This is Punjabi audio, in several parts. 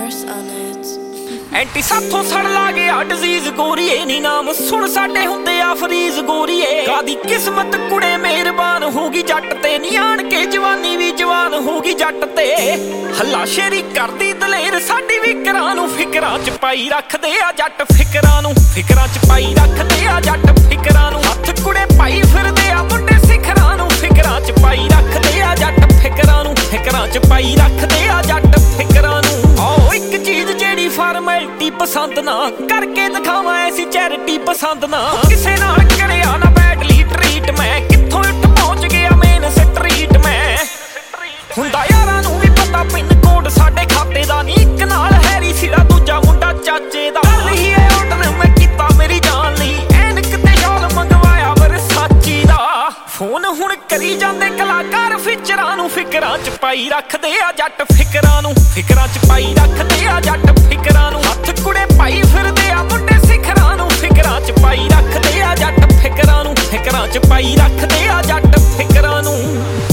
ਐਂਟੀ ਸਾਥੋਂ ਸੜ ਲਾ ਗਿਆ ਡਿਜ਼ੀਜ਼ ਗੋਰੀਏ ਨੀ ਨਾਮ ਸੁਣ ਸਾਡੇ ਹੁੰਦੇ ਆ ਫਰੀਜ਼ ਗੋਰੀਏ ਕਾਦੀ ਕਿਸਮਤ ਕੁੜੇ ਮਿਹਰਬਾਨ ਹੋਗੀ ਜੱਟ ਤੇ ਨੀ ਆਣ ਕੇ ਜਵਾਨੀ ਵੀ ਜਵਾਨ ਹੋਗੀ ਜੱਟ ਤੇ ਹੱਲਾ ਸ਼ੇਰੀ ਕਰਦੀ ਦਲੇਰ ਸਾਡੀ ਵੀ ਫਿਕਰਾਂ ਨੂੰ ਫਿਕਰਾਂ ਚ ਪਾਈ ਰੱਖਦੇ ਆ ਜੱਟ ਫਿਕਰਾਂ ਨੂੰ ਫਿਕਰਾਂ ਚ ਪਾਈ ਰੱਖਦੇ ਆ ਜੱਟ ਫਿਕਰਾਂ ਨੂੰ ਹੱਥ ਕੁੜੇ ਪਾਈ ਫਿਰਦੇ ਆ ਮੁੰਡੇ ਸਿਖਰਾਂ ਨੂੰ ਫਿਕਰਾਂ ਚ ਪਾਈ ਰੱਖਦੇ ਆ ਜੱਟ ਫਿਕਰਾਂ ਨੂੰ ਫਿਕਰਾਂ ਚ ਪਾਈ ਰੱਖਦੇ ਆ ਜੱਟ ਫਿਕਰਾਂ ਨੂੰ ਆਓ ਇੱਕ ਚੀਜ਼ ਜਿਹੜੀ ਫਾਰਮੈਲਿਟੀ ਪਸੰਦ ਨਾ ਕਰਕੇ ਦਿਖਾਵਾਂ ਐਸੀ ਚੈਰਿਟੀ ਪਸੰਦ ਨਾ ਕਿਸੇ ਨਾਲ ਕਰਿਆ ਨਾ ਬੈਡਲੀ ਟਰੀਟ ਮੈਂ ਕਿੱਥੋਂ ਉੱਠ ਪਹੁੰਚ ਗਿਆ ਮੇਨ ਸਟਰੀਟ ਮੈਂ ਹੁੰਦਾ ਯਾਰਾਂ ਨੂੰ ਵੀ ਪਤਾ ਪਿੰਨ ਕੋਡ ਸਾਡੇ ਖਾਤੇ ਦਾ ਨੀ ਇੱਕ ਨਾਲ ਹੈਰੀ ਸਿਰਾ ਦੂਜਾ ਮੁੰਡਾ ਚਾਚੇ ਦਾ ਗੱਲ ਹੀ ਐ ਆਰਡਰ ਮੈਂ ਕੀਤਾ ਮੇਰੀ ਜਾਨ ਲਈ ਐਨਕ ਤੇ ਸ਼ਾਲ ਮੰਗਵਾਇਆ ਵਰਸਾਚੀ ਦਾ ਫੋਨ ਹੁਣ ਕਰੀ ਜਾਂਦੇ ਕਲਾਕਾਰ ਫਿਚਰਾਂ ਨੂੰ ਫਿਕਰਾਂ ਚ ਪਾਈ ਰੱਖਦੇ ਆ ਜੱਟ ਫਿਕਰਾਂ ਨੂੰ ਫਿਕਰਾਂ ਚ ਪਾਈ ਰੱਖਦੇ ਆ ਜੱਟ ਫਿਕਰਾਂ ਨੂੰ ਹੱਥ ਕੁੜੇ ਪਾਈ ਫਿਰਦੇ ਆ ਮੁੰਡੇ ਸਿਖਰਾਂ ਨੂੰ ਫਿਕਰਾਂ ਚ ਪਾਈ ਰੱਖਦੇ ਆ ਜੱਟ ਫਿਕਰਾਂ ਨੂੰ ਫਿਕਰਾਂ ਚ ਪਾਈ ਰੱਖਦੇ ਆ ਜੱਟ ਫਿਕਰਾਂ ਨੂੰ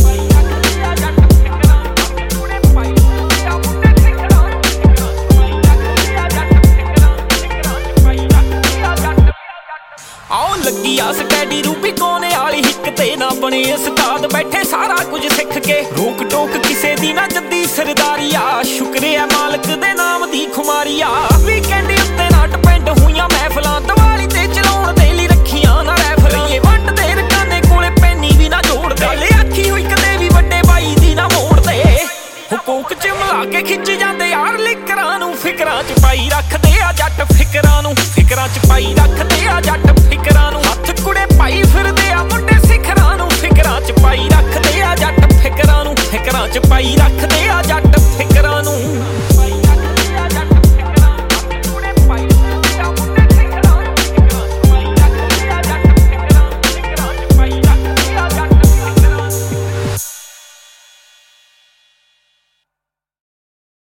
ਆਉ ਲੱਗੀ ਆ ਸਟੈਡੀ ਰੂਪੀ ਕੋਨੇ ਵਾਲੀ ਹਿੱਕ ਤੇ ਨਾ ਬਣੇ ਉਸਤਾਦ ਬੈਠੇ ਸਾਰਾ ਕੁਝ ਸਿੱਖ ਕੇ ਰੋਕ ਟੋਕ ਕਿਸੇ ਦੀ ਨਾ ਜੱਦੀ ਸਰਦਾਰੀ ਆ ਸ਼ੁਕਰੇ ਆ ਮਾਲਕ ਦੇ ਨਾਮ ਦੀ ਖੁਮਾਰੀ ਆ ਵੀਕਐਂਡ ਉੱਤੇ ਨਾ ਡਿਪੈਂਡ ਹੋਈਆਂ ਮਹਿਫਲਾਂ ਦੀਵਾਲੀ ਤੇ ਚਲਾਉਣ ਦੇ ਲਈ ਰੱਖੀਆਂ ਨਾ ਰੈਫਲਾਂ ਇਹ ਵੰਡਦੇ ਰਕਾਨੇ ਕੋਲੇ ਪੈਨੀ ਵੀ ਨਾ ਜੋੜਦੇ ਗੱਲ ਆਖੀ ਹੋਈ ਕਦੇ ਵੀ ਵੱਡੇ ਬਾਈ ਦੀ ਨਾ ਮੋੜਦੇ ਹੁਕੂਕ ਚ ਮਿਲਾ ਕੇ ਖਿੱਚ ਜਾਂਦੇ ਯਾਰ ਲਿਕਰਾਂ ਨੂੰ ਫਿਕਰਾਂ ਚ ਪਾਈ ਰੱਖਦੇ ਆ ਜੱਟ ਫਿਕਰਾਂ ਨੂੰ ਫਿਕਰਾਂ ਚ ਪਾਈ ਰੱਖਦੇ ਆ ਜੱਟ ਫਿਕਰਾਂ ਨੂੰ ਹੱਥ ਕੁੜੇ ਪਾਈ ਫਿਰਦੇ ਆ ਮੁੰਡੇ ਸਿਖਰਾਂ ਨੂੰ ਫਿਕਰਾਂ ਚ ਪਾਈ ਰੱਖਦੇ ਆ ਜੱਟ ਫਿਕਰਾਂ ਨੂੰ ਫਿਕਰਾਂ ਚ ਪਾਈ ਰੱਖਦੇ ਆ ਜੱਟ